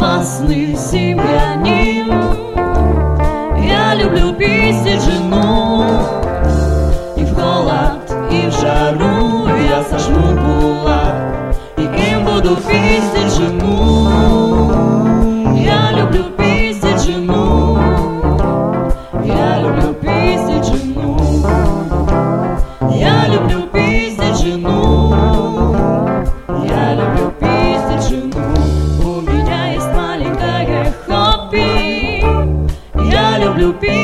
опасный семьянин. Я люблю пиздить жену, и в холод, и в жару я сожму кулак, и им буду пиздить жену. Я люблю пиздить жену, я люблю пиздить жену, я люблю пиздить жену, я люблю пиздить жену. У меня есть маленькое хобби, я люблю пиздить.